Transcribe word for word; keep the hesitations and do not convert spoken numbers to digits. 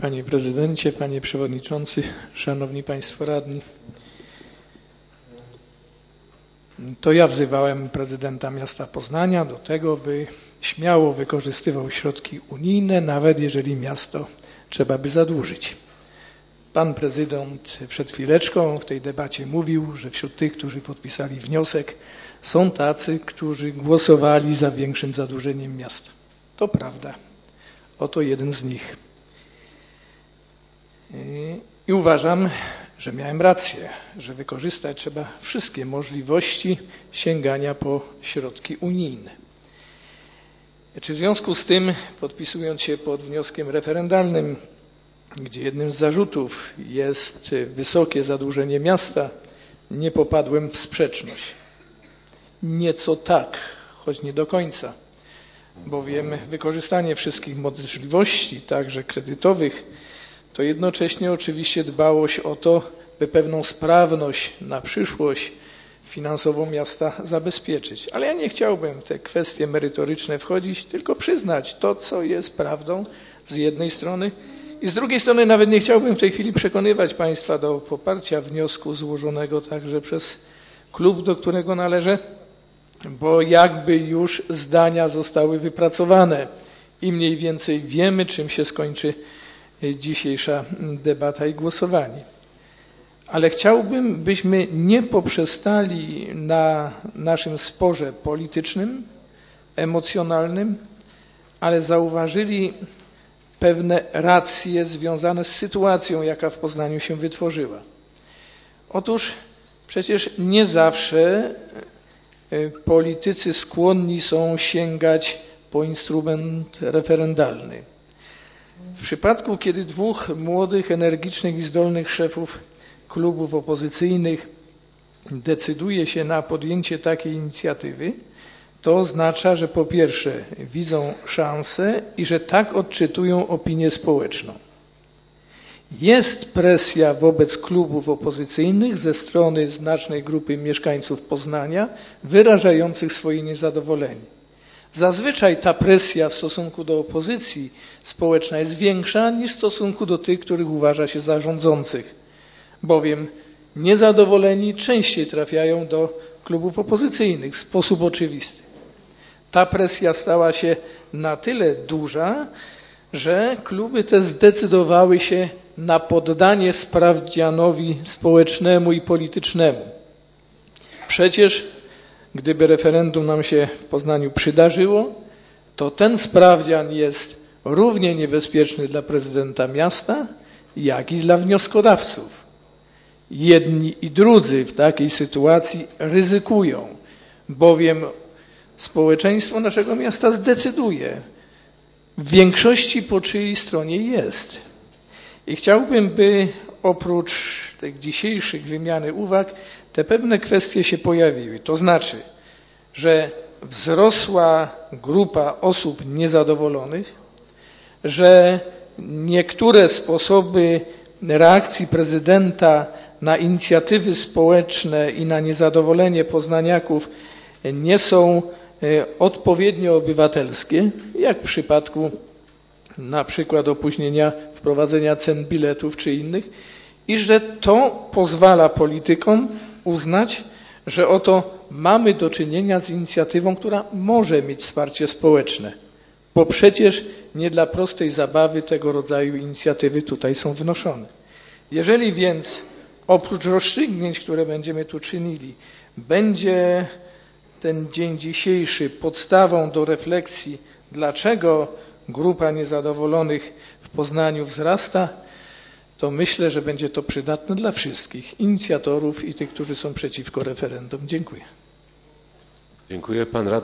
Panie Prezydencie, Panie Przewodniczący, Szanowni Państwo Radni. To ja wzywałem prezydenta miasta Poznania do tego, by śmiało wykorzystywał środki unijne, nawet jeżeli miasto trzeba by zadłużyć. Pan prezydent przed chwileczką w tej debacie mówił, że wśród tych, którzy podpisali wniosek, są tacy, którzy głosowali za większym zadłużeniem miasta. To prawda. Oto jeden z nich. I uważam, że miałem rację, że wykorzystać trzeba wszystkie możliwości sięgania po środki unijne. Czy w związku z tym, podpisując się pod wnioskiem referendalnym, gdzie jednym z zarzutów jest wysokie zadłużenie miasta, nie popadłem w sprzeczność? Nieco tak, choć nie do końca, bowiem wykorzystanie wszystkich możliwości, także kredytowych, to jednocześnie oczywiście dbałość o to, by pewną sprawność na przyszłość finansową miasta zabezpieczyć. Ale ja nie chciałbym w te kwestie merytoryczne wchodzić, tylko przyznać to, co jest prawdą z jednej strony i z drugiej strony nawet nie chciałbym w tej chwili przekonywać Państwa do poparcia wniosku złożonego także przez klub, do którego należę, bo jakby już zdania zostały wypracowane i mniej więcej wiemy, czym się skończy dzisiejsza debata i głosowanie. Ale chciałbym, byśmy nie poprzestali na naszym sporze politycznym, emocjonalnym, ale zauważyli pewne racje związane z sytuacją, jaka w Poznaniu się wytworzyła. Otóż przecież nie zawsze politycy skłonni są sięgać po instrument referendalny. W przypadku, kiedy dwóch młodych, energicznych i zdolnych szefów klubów opozycyjnych decyduje się na podjęcie takiej inicjatywy, to oznacza, że po pierwsze widzą szansę i że tak odczytują opinię społeczną. Jest presja wobec klubów opozycyjnych ze strony znacznej grupy mieszkańców Poznania wyrażających swoje niezadowolenie. Zazwyczaj ta presja w stosunku do opozycji społeczna jest większa niż w stosunku do tych, których uważa się za rządzących, bowiem niezadowoleni częściej trafiają do klubów opozycyjnych w sposób oczywisty. Ta presja stała się na tyle duża, że kluby te zdecydowały się na poddanie sprawdzianowi społecznemu i politycznemu. Przecież gdyby referendum nam się w Poznaniu przydarzyło, to ten sprawdzian jest równie niebezpieczny dla prezydenta miasta, jak i dla wnioskodawców. Jedni i drudzy w takiej sytuacji ryzykują, bowiem społeczeństwo naszego miasta zdecyduje w większości, po czyjej stronie jest. I chciałbym, by oprócz tych dzisiejszych wymiany uwag te pewne kwestie się pojawiły. To znaczy, że wzrosła grupa osób niezadowolonych, że niektóre sposoby reakcji prezydenta na inicjatywy społeczne i na niezadowolenie poznaniaków nie są odpowiednio obywatelskie, jak w przypadku na przykład opóźnienia wprowadzenia cen biletów czy innych, i że to pozwala politykom uznać, że oto mamy do czynienia z inicjatywą, która może mieć wsparcie społeczne, bo przecież nie dla prostej zabawy tego rodzaju inicjatywy tutaj są wnoszone. Jeżeli więc oprócz rozstrzygnięć, które będziemy tu czynili, będzie ten dzień dzisiejszy podstawą do refleksji, dlaczego grupa niezadowolonych w Poznaniu wzrasta, to myślę, że będzie to przydatne dla wszystkich inicjatorów i tych, którzy są przeciwko referendum. Dziękuję. Dziękuję. Pan radny.